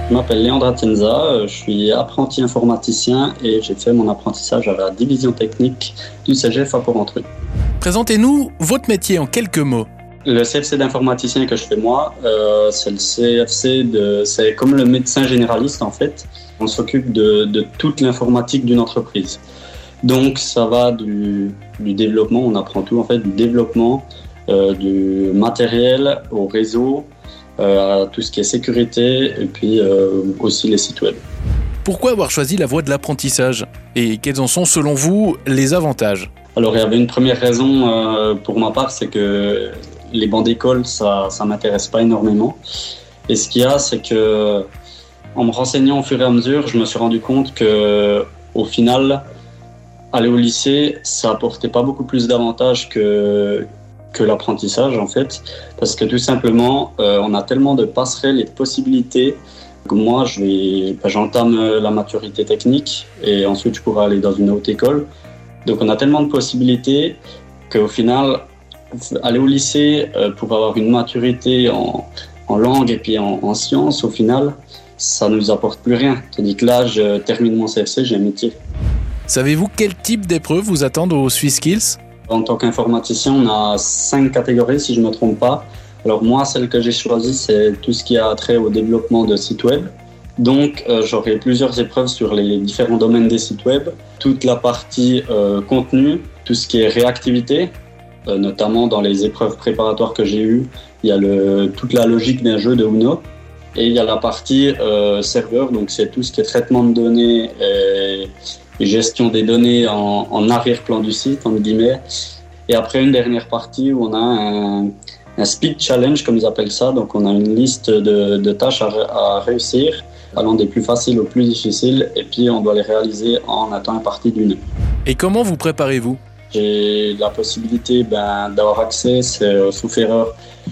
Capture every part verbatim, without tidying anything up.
Je m'appelle Leandro Atienza, je suis apprenti informaticien et j'ai fait mon apprentissage à la division technique du C G F à Porrentruy. Présentez-nous votre métier en quelques mots. Le C F C d'informaticien que je fais moi, euh, c'est le C F C, de, c'est comme le médecin généraliste en fait. On s'occupe de, de toute l'informatique d'une entreprise. Donc ça va du, du développement, on apprend tout en fait, du développement, euh, du matériel au réseau, euh, à tout ce qui est sécurité et puis euh, aussi les sites web. Pourquoi avoir choisi la voie de l'apprentissage et quels en sont selon vous les avantages ? Alors il y avait une première raison euh, pour ma part, c'est que les bancs d'école, ça ça m'intéresse pas énormément. Et ce qu'il y a, c'est que en me renseignant au fur et à mesure, je me suis rendu compte que au final, aller au lycée, ça apportait pas beaucoup plus d'avantages que que l'apprentissage en fait, parce que tout simplement, euh, on a tellement de passerelles et de possibilités. Que moi, je vais, ben, j'entame la maturité technique et ensuite je pourrai aller dans une haute école. Donc on a tellement de possibilités qu'au final, aller au lycée euh, pour avoir une maturité en, en langue et puis en, en sciences, au final, ça ne nous apporte plus rien. Tandis que là, je termine mon C F C, j'ai un métier. Savez-vous quel type d'épreuves vous attendent au SwissSkills ? En tant qu'informaticien, on a cinq catégories, si je ne me trompe pas. Alors moi, celle que j'ai choisie, c'est tout ce qui a trait au développement de sites web. Donc, euh, j'aurai plusieurs épreuves sur les différents domaines des sites web. Toute la partie euh, contenu, tout ce qui est réactivité, euh, notamment dans les épreuves préparatoires que j'ai eues, il y a le, toute la logique d'un jeu de Uno. Et il y a la partie euh, serveur, donc c'est tout ce qui est traitement de données et, et gestion des données en, en arrière-plan du site, entre guillemets. Et après, une dernière partie où on a un, un speed challenge, comme ils appellent ça. Donc, on a une liste de, de tâches à, à réussir, allant des plus faciles aux plus difficiles, et puis on doit les réaliser en un temps imparti d'une heure. Et comment vous préparez-vous ? J'ai la possibilité ben, d'avoir accès, c'est, sauf erreur,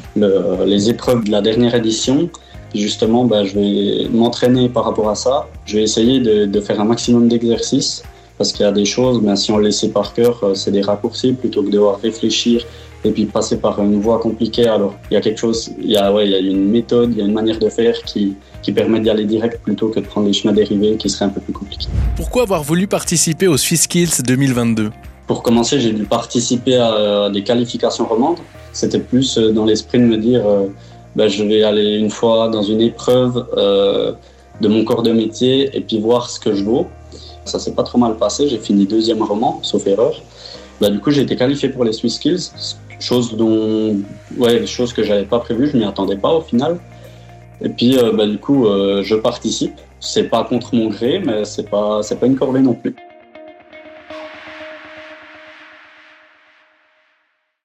le, les épreuves de la dernière édition. Justement, ben, je vais m'entraîner par rapport à ça. Je vais essayer de, de faire un maximum d'exercices, parce qu'il y a des choses, ben, si on le laissait par cœur, c'est des raccourcis, plutôt que de devoir réfléchir et puis passer par une voie compliquée. Alors, il y a quelque chose, il y a, ouais, il y a une méthode, il y a une manière de faire qui, qui permet d'y aller direct plutôt que de prendre les chemins dérivés qui seraient un peu plus compliqués. Pourquoi avoir voulu participer au SwissSkills deux mille vingt-deux ? Pour commencer, j'ai dû participer à des qualifications romandes. C'était plus dans l'esprit de me dire, euh, ben, je vais aller une fois dans une épreuve euh, de mon corps de métier et puis voir ce que je vaux. Ça s'est pas trop mal passé, j'ai fini deuxième roman, sauf erreur. Ben, du coup, j'ai été qualifié pour les SwissSkills, chose dont, ouais, chose que j'avais pas prévue, je m'y attendais pas au final. Et puis, euh, ben, du coup, euh, je participe. C'est pas contre mon gré, mais c'est pas, c'est pas une corvée non plus.